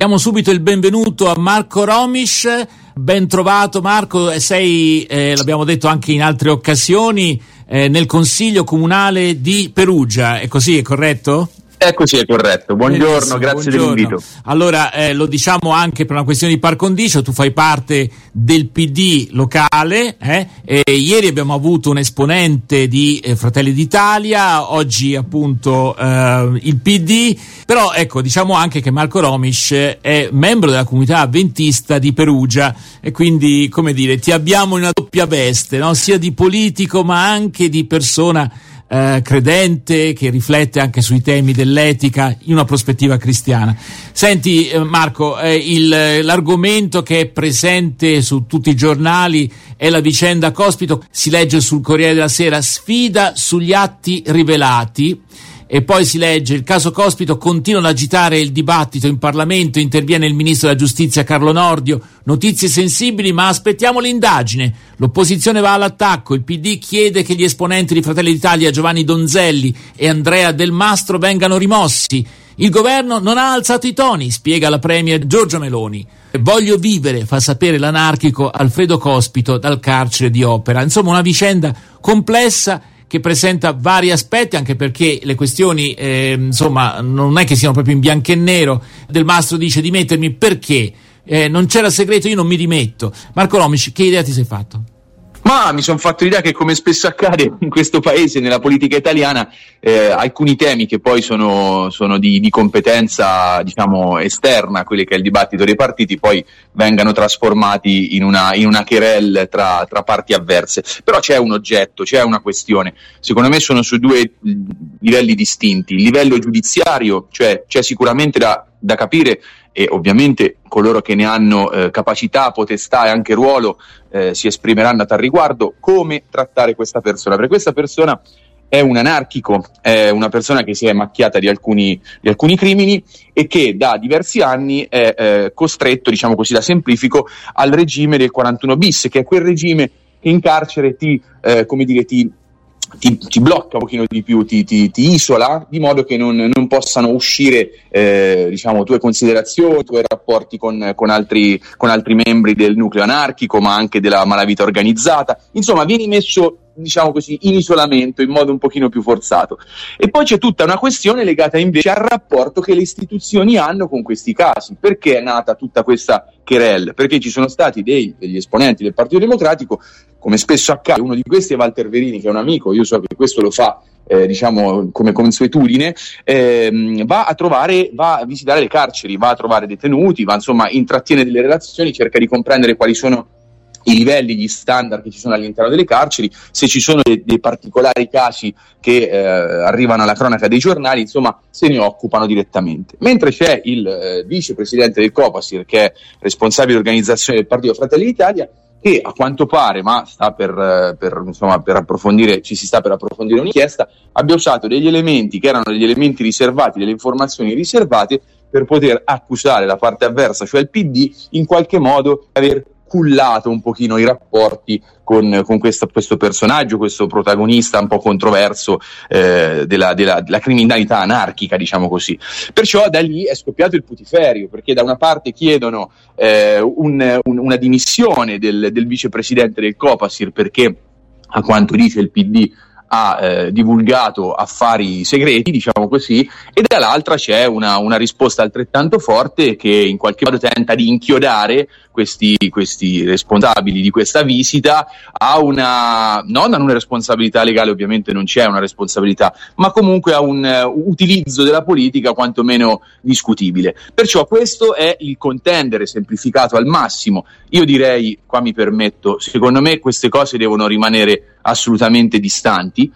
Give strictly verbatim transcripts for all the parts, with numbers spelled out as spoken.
Diamo subito il benvenuto a Marco Romisch. Ben trovato Marco, sei, eh, l'abbiamo detto anche in altre occasioni, eh, nel Consiglio Comunale di Perugia, è così, è corretto? È così, è corretto. Buongiorno, Benissimo, grazie buongiorno. dell'invito. Allora, eh, lo diciamo anche per una questione di par condicio, tu fai parte del P D locale, eh? E ieri abbiamo avuto un esponente di eh, Fratelli d'Italia, oggi appunto eh, il P D, però ecco, diciamo anche che Marco Romisch è membro della comunità avventista di Perugia e quindi, come dire, ti abbiamo in una doppia veste, no? Sia di politico ma anche di persona Eh, credente che riflette anche sui temi dell'etica in una prospettiva cristiana. Senti eh, Marco, eh, il, l'argomento che è presente su tutti i giornali è la vicenda Cospito, si legge sul Corriere della Sera, sfida sugli atti rivelati. E poi si legge: il caso Cospito continua ad agitare il dibattito in Parlamento, interviene il ministro della giustizia Carlo Nordio, notizie sensibili ma aspettiamo l'indagine, l'opposizione va all'attacco, il P D chiede che gli esponenti di Fratelli d'Italia Giovanni Donzelli e Andrea Del Mastro vengano rimossi, il governo non ha alzato i toni, spiega la premier Giorgia Meloni. Voglio vivere, fa sapere l'anarchico Alfredo Cospito dal carcere di Opera. Insomma, una vicenda complessa che presenta vari aspetti, anche perché le questioni eh, insomma non è che siano proprio in bianco e nero. Del Mastro dice: dimettermi perché? Eh, non c'era segreto, io non mi dimetto. Marco Romisch, che idea ti sei fatto? Ma mi sono fatto l'idea che, come spesso accade in questo paese, nella politica italiana, eh, alcuni temi che poi sono, sono di, di competenza, diciamo, esterna a quelli che è il dibattito dei partiti, poi vengano trasformati in una, in una querelle tra, tra parti avverse. Però c'è un oggetto, c'è una questione. Secondo me sono su due livelli distinti. Il livello giudiziario, cioè c'è sicuramente da, da capire, e ovviamente coloro che ne hanno eh, capacità, potestà e anche ruolo eh, si esprimeranno a tal riguardo, come trattare questa persona. Perché questa persona è un anarchico, è una persona che si è macchiata di alcuni, di alcuni crimini e che da diversi anni è eh, costretto, diciamo così, la semplifico, al regime del quarantuno bis, che è quel regime che in carcere ti, eh, come dire, ti Ti, ti blocca un pochino di più, ti, ti, ti isola, di modo che non, non possano uscire eh, diciamo tue considerazioni, tuoi rapporti con, con, altri, con altri membri del nucleo anarchico, ma anche della malavita organizzata. Insomma, vieni messo, diciamo così, in isolamento in modo un pochino più forzato. E poi c'è tutta una questione legata invece al rapporto che le istituzioni hanno con questi casi. Perché è nata tutta questa querelle? Perché ci sono stati dei, degli esponenti del Partito Democratico, come spesso accade. Uno di questi è Walter Verini, che è un amico, io so che questo lo fa eh, diciamo come consuetudine, ehm, va a trovare, va a visitare le carceri, va a trovare detenuti, va, insomma, intrattiene delle relazioni, cerca di comprendere quali sono i livelli, gli standard che ci sono all'interno delle carceri, se ci sono dei, dei particolari casi che eh, arrivano alla cronaca dei giornali, insomma, se ne occupano direttamente. Mentre c'è il eh, vicepresidente del Copasir, che è responsabile di organizzazione del Partito Fratelli d'Italia, che a quanto pare, ma sta per, per, insomma, per approfondire, ci si sta per approfondire un'inchiesta, abbia usato degli elementi che erano degli elementi riservati, delle informazioni riservate, per poter accusare la parte avversa, cioè il P D, in qualche modo aver cullato un pochino i rapporti con, con questo, questo personaggio, questo protagonista un po' controverso eh, della, della, della criminalità anarchica, diciamo così. Perciò da lì è scoppiato il putiferio, perché da una parte chiedono eh, un, un, una dimissione del, del vicepresidente del Copasir, perché a quanto dice il P D ha eh, divulgato affari segreti, diciamo così, e dall'altra c'è una, una risposta altrettanto forte che in qualche modo tenta di inchiodare questi, questi responsabili di questa visita a una, non a una responsabilità legale, ovviamente non c'è una responsabilità, ma comunque a un uh, utilizzo della politica quantomeno discutibile. Perciò questo è il contendere semplificato al massimo. Io direi, qua mi permetto, secondo me queste cose devono rimanere assolutamente distanti.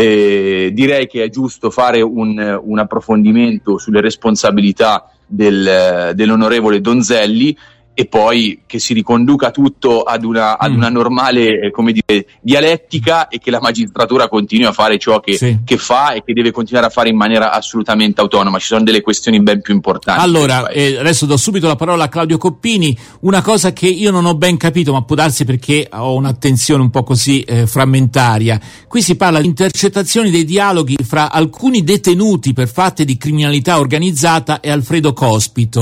Eh, direi che è giusto fare un, un approfondimento sulle responsabilità del, dell'onorevole Donzelli, e poi che si riconduca tutto ad una, ad una normale eh, come dire, dialettica, e che la magistratura continui a fare ciò che, sì. che fa e che deve continuare a fare in maniera assolutamente autonoma. Ci sono delle questioni ben più importanti. Allora, eh, adesso do subito la parola a Claudio Coppini. Una cosa che io non ho ben capito, ma può darsi perché ho un'attenzione un po' così eh, frammentaria. Qui si parla di intercettazioni dei dialoghi fra alcuni detenuti per fatti di criminalità organizzata e Alfredo Cospito.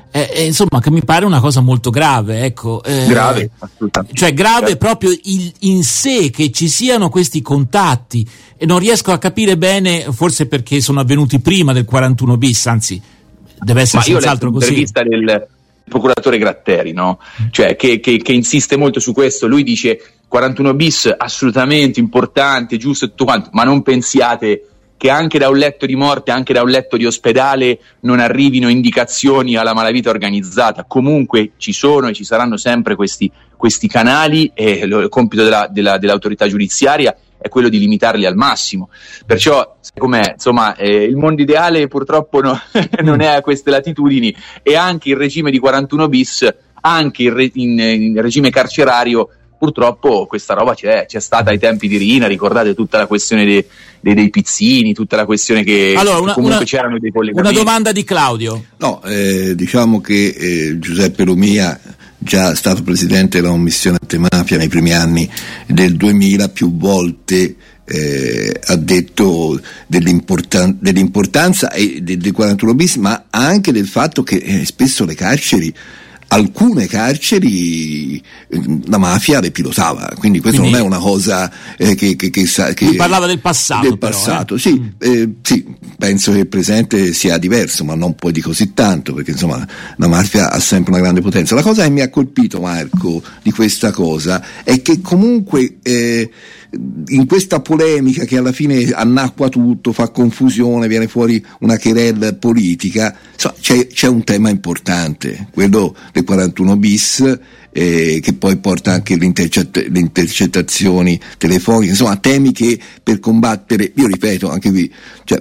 eh, eh, insomma, che mi pare una cosa molto grave, ecco. Eh, grave, assolutamente. Cioè grave certo. Proprio il, in sé che ci siano questi contatti, e non riesco a capire bene, forse perché sono avvenuti prima del quarantuno bis, anzi deve essere senz'altro così. Ma io ho letto un'intervista del procuratore Gratteri, no? Cioè che, che, che insiste molto su questo. Lui dice quarantuno bis assolutamente importante, giusto e tutto quanto, ma non pensiate che anche da un letto di morte, anche da un letto di ospedale non arrivino indicazioni alla malavita organizzata. Comunque ci sono e ci saranno sempre questi, questi canali, e il compito della, della, dell'autorità giudiziaria è quello di limitarli al massimo. Perciò, com'è, insomma, eh, il mondo ideale purtroppo no, non è a queste latitudini, e anche il regime di quarantuno bis, anche in, re, in, in regime carcerario, purtroppo questa roba c'è, c'è stata ai tempi di Riina. Ricordate tutta la questione dei, dei, dei pizzini, tutta la quessione che, allora, una, che comunque una, c'erano dei collegamenti. Una domanda di Claudio. No, eh, diciamo che eh, Giuseppe Lumia, già stato presidente della commissione antimafia nei primi anni del duemila, più volte eh, ha detto dell'importan- dell'importanza e del, del quarantuno bis, ma anche del fatto che eh, spesso le carceri, alcune carceri, la mafia le pilotava, quindi questo quindi, non è una cosa eh, che, che, che, sa, che lui parlava del passato, del però, passato eh? sì, eh, sì, penso che il presente sia diverso, ma non poi di così tanto, perché insomma la mafia ha sempre una grande potenza. La cosa che mi ha colpito, Marco, di questa cosa è che comunque eh, in questa polemica che alla fine annacqua tutto, fa confusione, viene fuori una querela politica, insomma, c'è, c'è un tema importante, quello del quarantuno bis, eh, che poi porta anche l'intercett- le intercettazioni telefoniche, insomma temi che per combattere, io ripeto anche qui, cioè,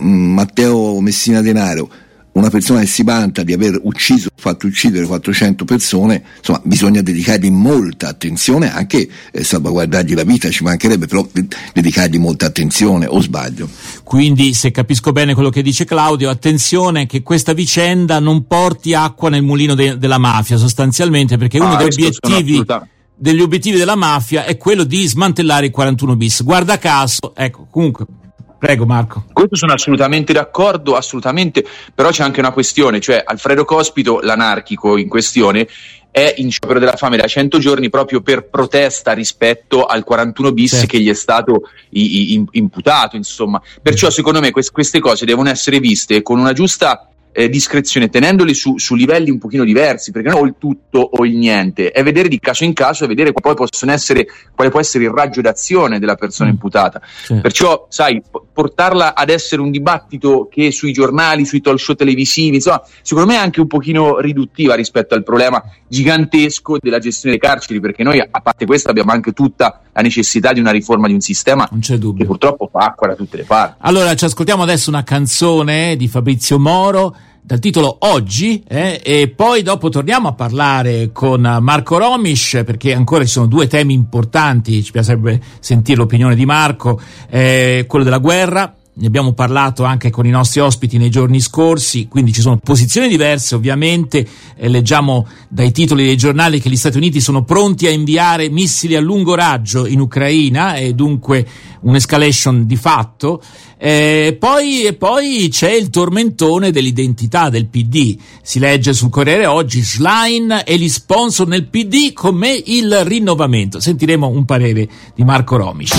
Matteo Messina Denaro, una persona che si vanta di aver ucciso, fatto uccidere quattrocento persone, insomma bisogna dedicargli molta attenzione, anche eh, salvaguardargli la vita, ci mancherebbe, però dedicargli molta attenzione, o sbaglio? Quindi, se capisco bene quello che dice Claudio, attenzione che questa vicenda non porti acqua nel mulino de- della mafia, sostanzialmente, perché uno ah, degli obiettivi degli obiettivi della mafia è quello di smantellare il quarantuno bis. Guarda caso, ecco, comunque prego Marco. Questo sono assolutamente d'accordo, assolutamente, però c'è anche una questione, cioè Alfredo Cospito, l'anarchico in questione, è in sciopero della fame da cento giorni proprio per protesta rispetto al quarantuno bis certo. che gli è stato i, i, imputato, insomma. Perciò secondo me quest, queste cose devono essere viste con una giusta eh, discrezione, tenendoli su, su livelli un pochino diversi, perché non o il tutto o il niente, è vedere di caso in caso e vedere quali possono essere, quale può essere il raggio d'azione della persona imputata. Certo. Perciò, sai, portarla ad essere un dibattito che sui giornali, sui talk show televisivi, insomma, secondo me è anche un pochino riduttiva rispetto al problema gigantesco della gestione dei carceri, perché noi, a parte questo, abbiamo anche tutta la necessità di una riforma di un sistema che purtroppo fa acqua da tutte le parti. Allora, ci ascoltiamo adesso una canzone di Fabrizio Moro dal titolo Oggi, eh, e poi dopo torniamo a parlare con Marco Romisch, perché ancora ci sono due temi importanti, ci piacerebbe sentire l'opinione di Marco, eh, quello della guerra. Ne abbiamo parlato anche con i nostri ospiti nei giorni scorsi, quindi ci sono posizioni diverse ovviamente. Eh, leggiamo dai titoli dei giornali che gli Stati Uniti sono pronti a inviare missili a lungo raggio in Ucraina, e dunque un'escalation di fatto. Eh, poi, e poi c'è il tormentone dell'identità del P D. Si legge sul Corriere oggi: Schlein e gli sponsor nel P D, con me il rinnovamento. Sentiremo un parere di Marco Romisch.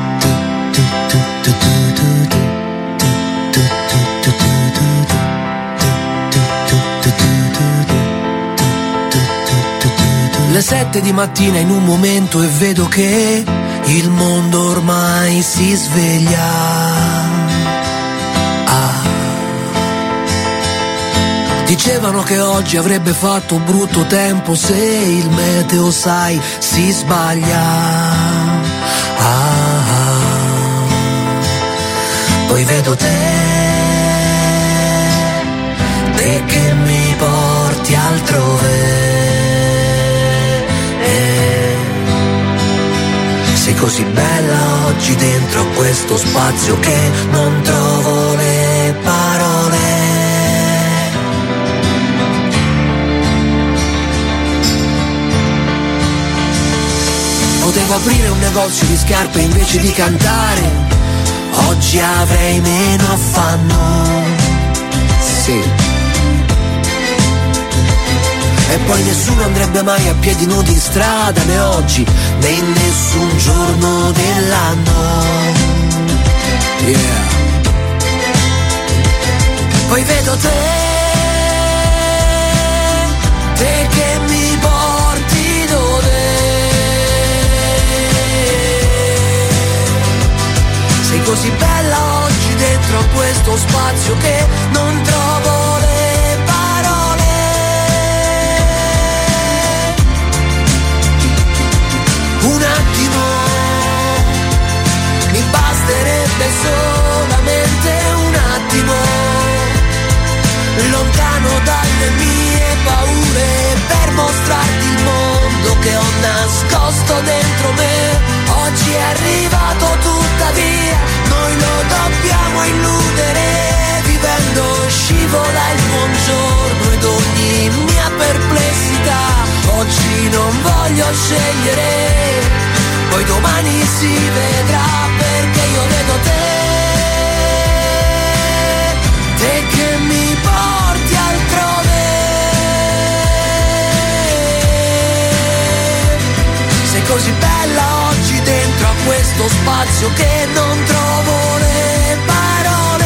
Le sette di mattina in un momento e vedo che il mondo ormai si sveglia. Ah. Dicevano che oggi avrebbe fatto brutto tempo se il meteo, sai, si sbaglia. Ah, ah. Poi vedo te, te che mi porti altrove. Sei così bella oggi dentro questo spazio che non trovo le parole. Potevo aprire un negozio di scarpe invece di cantare, oggi avrei meno affanno. Sì. E poi nessuno andrebbe mai a piedi nudi in strada, né oggi, né in nessun giorno dell'anno. Yeah. Poi vedo te, te che mi porti dove sei così bella oggi dentro a questo spazio che non trovo le parole. Un attimo mi basterebbe solamente un attimo, lontano dalle mie paure, per mostrarti il mondo che ho nascosto dentro me. Oggi è arrivato tuttavia, noi lo dobbiamo illudere, vivendo scivola il buongiorno ed ogni mia perplessità. Oggi non voglio scegliere, poi domani si vedrà, perché io vedo te, te che mi porti altrove. Sei così bella oggi dentro a questo spazio che non trovo le parole.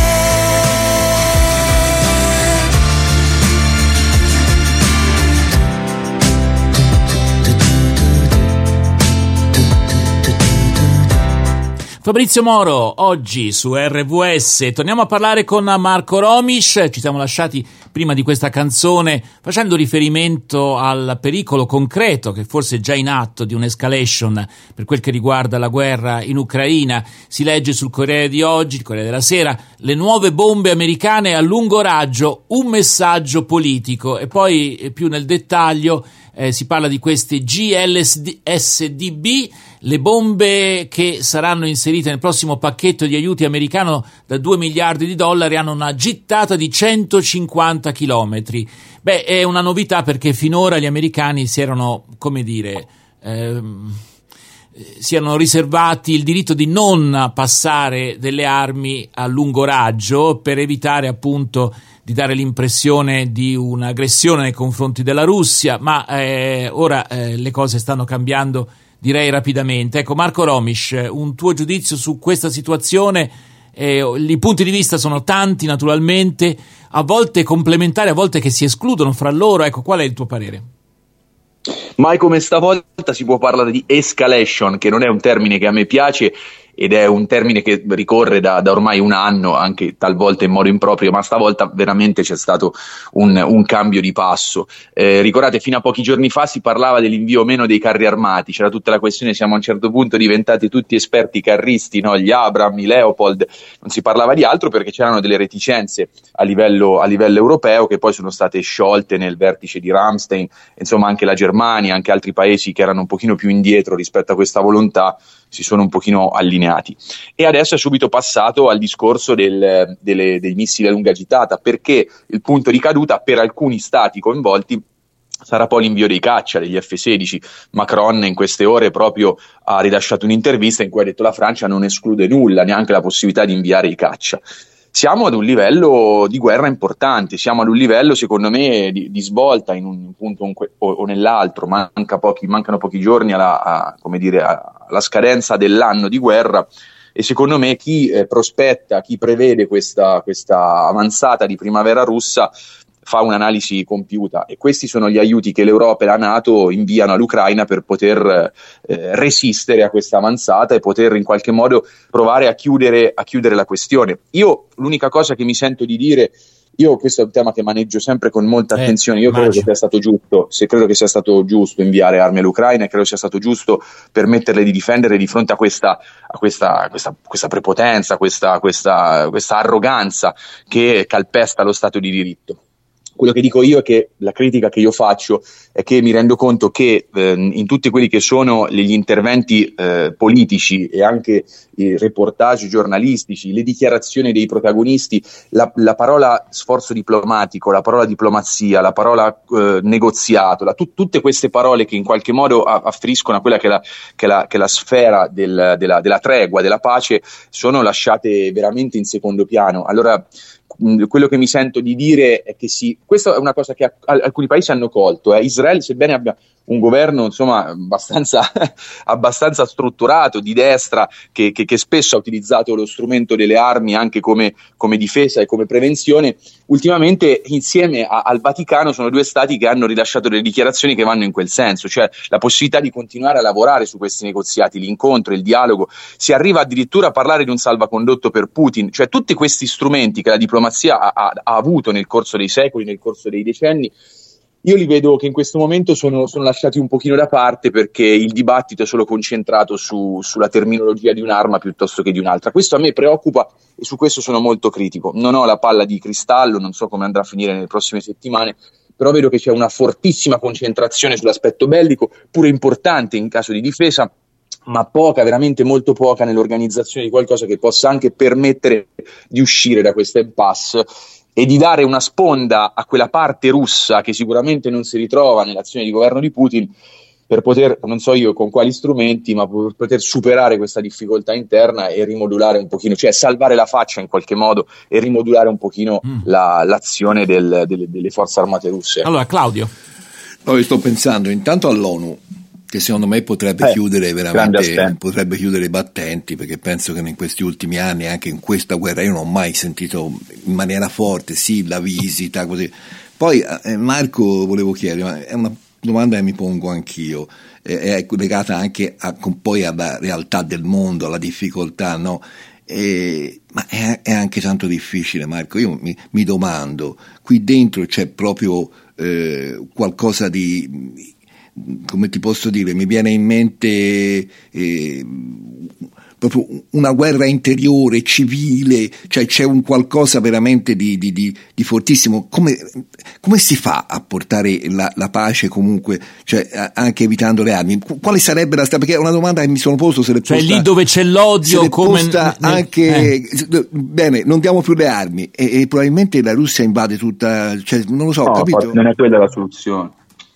Fabrizio Moro, oggi su R V S. Torniamo a parlare con Marco Romisch. Ci siamo lasciati prima di questa canzone facendo riferimento al pericolo concreto che forse è già in atto di un'escalation per quel che riguarda la guerra in Ucraina. Si legge sul Corriere di oggi, il Corriere della Sera, le nuove bombe americane a lungo raggio, un messaggio politico. E poi più nel dettaglio eh, si parla di queste G L S D B, le bombe che saranno inserite nel prossimo pacchetto di aiuti americano da due miliardi di dollari hanno una gittata di centocinquanta chilometri. Beh, è una novità perché finora gli americani si erano, come dire, ehm, si erano riservati il diritto di non passare delle armi a lungo raggio per evitare appunto di dare l'impressione di un'aggressione nei confronti della Russia, ma eh, ora eh, le cose stanno cambiando, direi rapidamente. Ecco, Marco Romisch, un tuo giudizio su questa situazione? Eh, I punti di vista sono tanti, naturalmente, a volte complementari, a volte che si escludono fra loro. Ecco, qual è il tuo parere? Mai come stavolta si può parlare di escalation, che non è un termine che a me piace ed è un termine che ricorre da, da ormai un anno, anche talvolta in modo improprio, ma stavolta veramente c'è stato un, un cambio di passo. Eh, ricordate, fino a pochi giorni fa si parlava dell'invio o meno dei carri armati, c'era tutta la questione, siamo a un certo punto diventati tutti esperti carristi, no? Gli Abram, i Leopold, non si parlava di altro perché c'erano delle reticenze a livello, a livello europeo che poi sono state sciolte nel vertice di Ramstein. Insomma, anche la Germania, anche altri paesi che erano un pochino più indietro rispetto a questa volontà si sono un pochino allineati. E adesso è subito passato al discorso del, delle, dei missili a lunga gittata, perché il punto di caduta per alcuni stati coinvolti sarà poi l'invio dei caccia, degli F sedici. Macron in queste ore proprio ha rilasciato un'intervista in cui ha detto la Francia non esclude nulla, neanche la possibilità di inviare i caccia. Siamo ad un livello di guerra importante, siamo ad un livello secondo me di, di svolta in un punto o, o nell'altro, manca pochi, mancano pochi giorni alla, a, come dire, alla scadenza dell'anno di guerra e secondo me chi eh, prospetta, chi prevede questa, questa avanzata di primavera russa fa un'analisi compiuta e questi sono gli aiuti che l'Europa e la NATO inviano all'Ucraina per poter eh, resistere a questa avanzata e poter in qualche modo provare a chiudere, a chiudere la questione. Io l'unica cosa che mi sento di dire, io questo è un tema che maneggio sempre con molta eh, attenzione, io immagino. credo che sia stato giusto, se credo che sia stato giusto inviare armi all'Ucraina e credo sia stato giusto permetterle di difendere di fronte a questa, a questa, questa, questa prepotenza, questa, questa, questa arroganza che calpesta lo Stato di diritto. Quello che dico io è che la critica che io faccio è che mi rendo conto che eh, in tutti quelli che sono gli interventi eh, politici e anche i reportage giornalistici, le dichiarazioni dei protagonisti, la, la parola sforzo diplomatico, la parola diplomazia, la parola eh, negoziato, la, tu, tutte queste parole che in qualche modo afferiscono a quella che è la, che è la, che è la sfera del, della, della tregua, della pace, sono lasciate veramente in secondo piano. Allora, mh, quello che mi sento di dire è che sì, questa è una cosa che a, a, alcuni paesi hanno colto. Eh. Israele, sebbene abbia un governo insomma abbastanza, abbastanza strutturato di destra che, che, che spesso ha utilizzato lo strumento delle armi anche come, come difesa e come prevenzione, ultimamente insieme a, al Vaticano sono due stati che hanno rilasciato delle dichiarazioni che vanno in quel senso, cioè la possibilità di continuare a lavorare su questi negoziati, l'incontro, il dialogo, si arriva addirittura a parlare di un salvacondotto per Putin, cioè tutti questi strumenti che la diplomazia ha, ha, ha avuto nel corso dei secoli, nel corso dei decenni. Io li vedo che in questo momento sono, sono lasciati un pochino da parte perché il dibattito è solo concentrato su, sulla terminologia di un'arma piuttosto che di un'altra. Questo a me preoccupa e su questo sono molto critico. Non ho la palla di cristallo, non so come andrà a finire nelle prossime settimane, però vedo che c'è una fortissima concentrazione sull'aspetto bellico, pure importante in caso di difesa, ma poca, veramente molto poca nell'organizzazione di qualcosa che possa anche permettere di uscire da questa impasse e di dare una sponda a quella parte russa che sicuramente non si ritrova nell'azione di governo di Putin per poter, non so io con quali strumenti, ma per poter superare questa difficoltà interna e rimodulare un pochino, cioè salvare la faccia in qualche modo e rimodulare un pochino mm. la, l'azione del, delle, delle forze armate russe. Allora Claudio. No, io sto pensando intanto all'ONU, che secondo me potrebbe eh, chiudere veramente, potrebbe chiudere i battenti, perché penso che in questi ultimi anni, anche in questa guerra, io non ho mai sentito in maniera forte, sì, la visita, così. Poi eh, Marco, volevo chiedere, ma è una domanda che mi pongo anch'io, eh, è legata anche a, poi alla realtà del mondo, alla difficoltà, no? Eh, ma è, è anche tanto difficile, Marco, io mi, mi domando, qui dentro c'è proprio eh, qualcosa di... come ti posso dire, mi viene in mente eh, proprio una guerra interiore, civile, cioè c'è un qualcosa veramente di, di, di, di fortissimo. Come, come si fa a portare la, la pace comunque, cioè anche evitando le armi? Quale sarebbe la strada? Perché è una domanda che mi sono posto, se le cioè posta, lì dove c'è l'odio, come nel, anche eh. bene, non diamo più le armi e, e probabilmente la Russia invade tutta, cioè non lo so, no, capito? Non è quella la soluzione.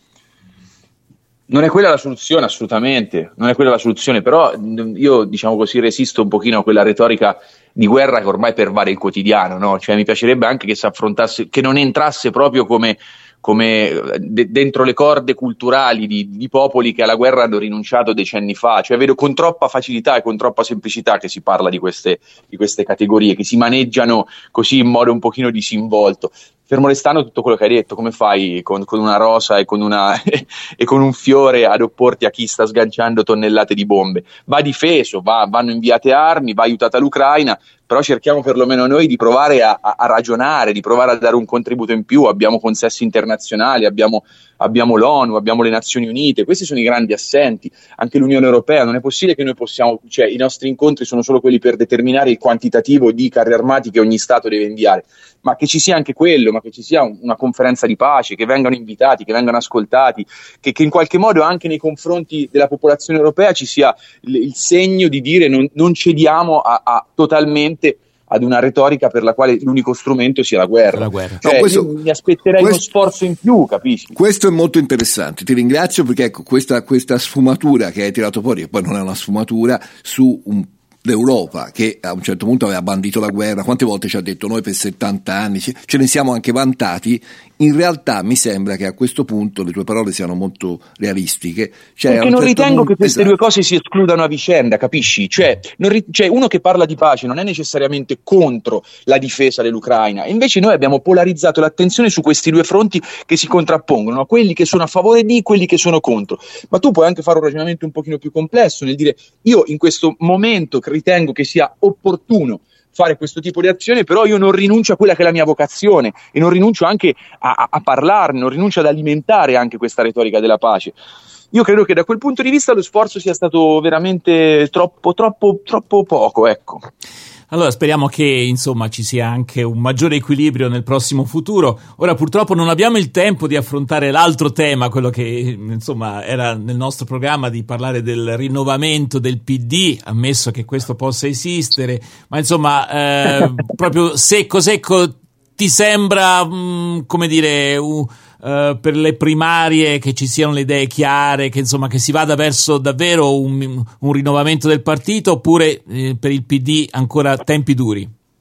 Non è quella la soluzione, assolutamente, non è quella la soluzione, però io, diciamo così, resisto un pochino a quella retorica di guerra che ormai pervade il quotidiano, no? Cioè mi piacerebbe anche che si affrontasse, che non entrasse proprio come, come de- dentro le corde culturali di, di popoli che alla guerra hanno rinunciato decenni fa, cioè vedo con troppa facilità e con troppa semplicità che si parla di queste, di queste categorie, che si maneggiano così in modo un pochino disinvolto. Fermo restando tutto quello che hai detto, come fai con, con una rosa e con, una, e con un fiore ad opporti a chi sta sganciando tonnellate di bombe? Va difeso, va, vanno inviate armi, va aiutata l'Ucraina, però cerchiamo perlomeno noi di provare a, a, a ragionare, di provare a dare un contributo in più. Abbiamo consessi internazionali, abbiamo, abbiamo l'ONU, abbiamo le Nazioni Unite, questi sono i grandi assenti, anche l'Unione Europea. Non è possibile che noi possiamo, cioè i nostri incontri sono solo quelli per determinare il quantitativo di carri armati che ogni Stato deve inviare, ma che ci sia anche quello, ma che ci sia una conferenza di pace, che vengano invitati, che vengano ascoltati, che, che in qualche modo anche nei confronti della popolazione europea ci sia il, il segno di dire non, non cediamo a, a totalmente ad una retorica per la quale l'unico strumento sia la guerra. La guerra. Cioè, no, questo, mi aspetterei questo, uno sforzo in più, capisci? Questo è molto interessante, ti ringrazio, perché ecco questa, questa sfumatura che hai tirato fuori, che poi non è una sfumatura, su un l'Europa che a un certo punto aveva bandito la guerra, quante volte ci ha detto noi per settanta anni, ce ne siamo anche vantati. In realtà mi sembra che a questo punto le tue parole siano molto realistiche, cioè, perché non certo ritengo punto, che queste esatto. due cose si escludano a vicenda, capisci? Cioè, non ri- cioè uno che parla di pace non è necessariamente contro la difesa dell'Ucraina, invece noi abbiamo polarizzato l'attenzione su questi due fronti che si contrappongono, no? Quelli che sono a favore di, quelli che sono contro. Ma tu puoi anche fare un ragionamento un pochino più complesso nel dire io in questo momento ritengo che sia opportuno fare questo tipo di azione, però io non rinuncio a quella che è la mia vocazione e non rinuncio anche a, a, a parlarne, non rinuncio ad alimentare anche questa retorica della pace. Io credo che da quel punto di vista lo sforzo sia stato veramente troppo, troppo, troppo poco, ecco. Allora speriamo che insomma ci sia anche un maggiore equilibrio nel prossimo futuro. Ora purtroppo non abbiamo il tempo di affrontare l'altro tema, quello che insomma era nel nostro programma, di parlare del rinnovamento del P D, ammesso che questo possa esistere, ma insomma eh, proprio secco secco ti sembra mh, come dire un Uh, per le primarie che ci siano le idee chiare, che insomma che si vada verso davvero un, un rinnovamento del partito, oppure eh, per il P D ancora tempi duri?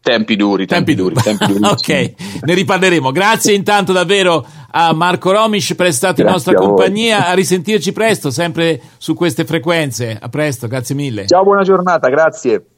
Tempi duri, tempi, tempi duri, tempi duri. Ok, ne riparleremo. Grazie intanto davvero a Marco Romisch per essere stato in nostra compagnia. A risentirci presto, sempre su queste frequenze. A presto, grazie mille. Ciao, buona giornata, grazie.